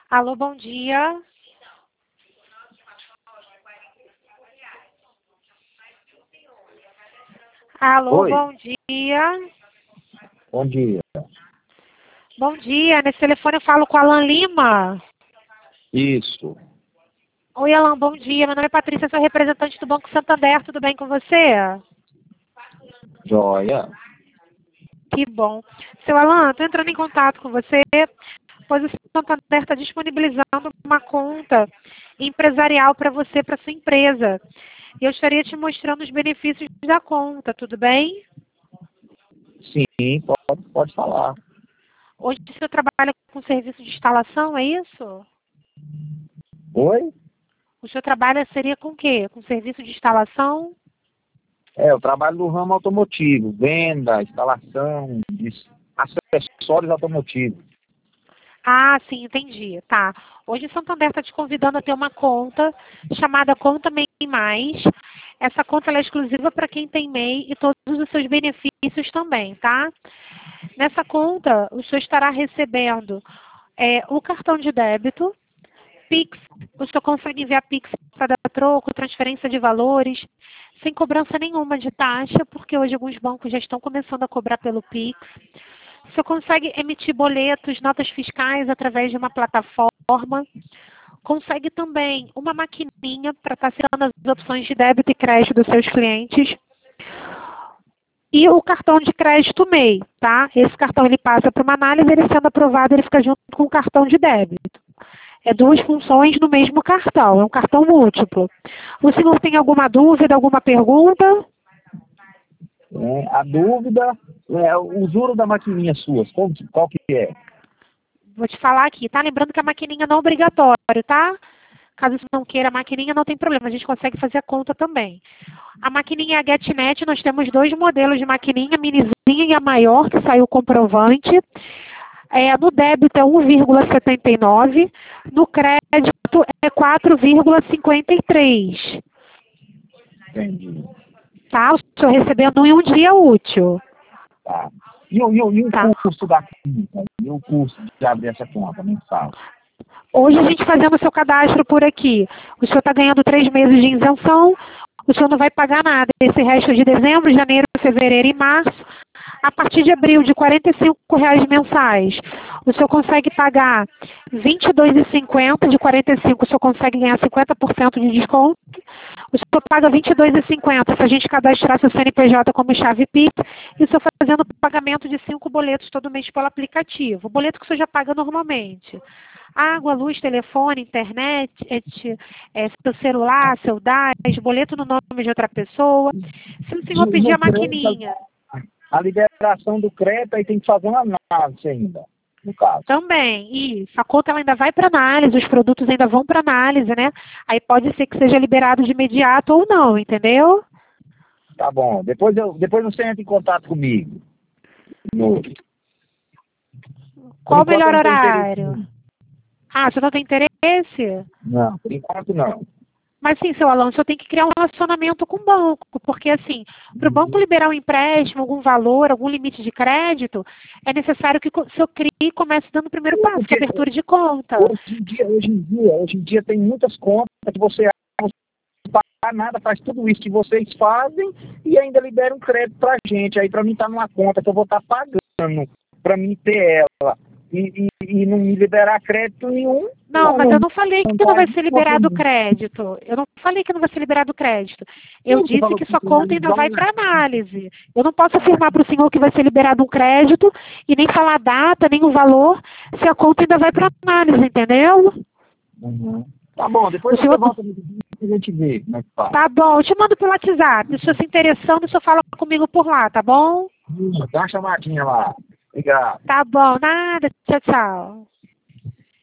Alô, bom dia. Alô, Oi, bom dia. bom dia. Bom dia. Nesse telefone eu falo com a Alan Lima. Isso, Oi, Alan, bom dia. Meu nome é Patrícia, sou representante do Banco Santander. Tudo bem com você? joia. Que bom. Seu Alan, estou entrando em contato com você, pois o Santander está disponibilizando uma conta empresarial para você, para sua empresa. E eu estaria te mostrando os benefícios da conta, tudo bem? Sim, pode falar. Hoje você trabalha com serviço de instalação, é isso? Oi? O seu trabalho seria com o quê? Com serviço de instalação? Eu trabalho no ramo automotivo, venda, instalação, acessórios automotivos. Ah, sim, entendi. Tá. Hoje o Santander está te convidando a ter uma conta chamada Conta MEI Mais. Essa conta ela é exclusiva para quem tem MEI e todos os seus benefícios também, tá? Nessa conta, o senhor estará recebendo o cartão de débito, Pix, o senhor consegue enviar Pix para dar troco, transferência de valores, sem cobrança nenhuma de taxa, porque hoje alguns bancos já estão começando a cobrar pelo Pix. O senhor consegue emitir boletos, notas fiscais através de uma plataforma. Consegue também uma maquininha para estar tirando as opções de débito e crédito dos seus clientes. E o cartão de crédito MEI, tá? Esse cartão ele passa para uma análise, ele sendo aprovado, ele fica junto com o cartão de débito. É duas funções no mesmo cartão, é um cartão múltiplo. O senhor tem alguma dúvida, alguma pergunta? A dúvida é o juro da maquininha sua, qual que é? Vou te falar aqui, tá? Lembrando que a maquininha não é obrigatório, tá? Caso você não queira a maquininha, não tem problema, a gente consegue fazer a conta também. A maquininha é a GetNet, nós temos dois modelos de maquininha, a minizinha e a maior, que saiu o comprovante. No débito é 1,79, no crédito é 4,53. Entendi. Tá? O senhor recebendo em um dia útil. Tá. E o Tá? custo da clínica? E o custo de abrir essa conta mensal? Hoje a gente fazendo o seu cadastro por aqui. O senhor está ganhando 3 meses de isenção, o senhor não vai pagar nada. Esse resto de dezembro, janeiro, fevereiro e março, a partir de abril, de R$ 45 mensais, o senhor consegue pagar R$ 22,50, de 45 o senhor consegue ganhar 50% de desconto. O senhor paga R$ 22,50 se a gente cadastrar seu CNPJ como chave Pix e o senhor fazendo pagamento de 5 boletos todo mês pelo aplicativo. O boleto que o senhor já paga normalmente. Água, luz, telefone, internet, seu celular, seu DAS, boleto no nome de outra pessoa. Se o senhor E pedir no a crédito, maquininha, a liberação do crédito aí tem que fazer uma análise ainda, no caso. também, isso. A conta ela ainda vai para análise, os produtos ainda vão para análise, né? Aí pode ser que seja liberado de imediato ou não, entendeu? Tá bom. Depois você entra em contato comigo. No- Por Qual o enquanto eu melhor não tenho interesse. horário? Ah, você não tem interesse? Não, por enquanto não. Mas sim, seu Alan, o senhor tem que criar um relacionamento com o banco, porque assim, para o banco liberar um empréstimo, algum valor, algum limite de crédito, é necessário que o senhor crie e comece dando o primeiro passo, que é a Porque abertura de conta. hoje em dia tem muitas contas que você não paga nada, faz tudo isso que vocês fazem e ainda libera um crédito pra gente. Aí pra mim tá numa conta que eu vou estar pagando pra mim ter ela. E não me liberar crédito nenhum, Não, mas eu não falei que não tá vai ser liberado nenhum. crédito. Eu não falei que não vai ser liberado crédito. Eu Você disse falou que que sua tem conta ainda analisar vai para análise. Eu não posso afirmar para o senhor que vai ser liberado um crédito e nem falar a data, nem o valor, se a conta ainda vai para análise, entendeu? Uhum. Tá bom, O depois você senhor. volta no vídeo e a gente vê como é que faz. Tá bom, eu te mando pelo WhatsApp. Se o senhor se interessando, o senhor fala comigo por lá, tá bom? Dá uma chamadinha lá. Obrigado. Tá bom, nada. Tchau, tchau.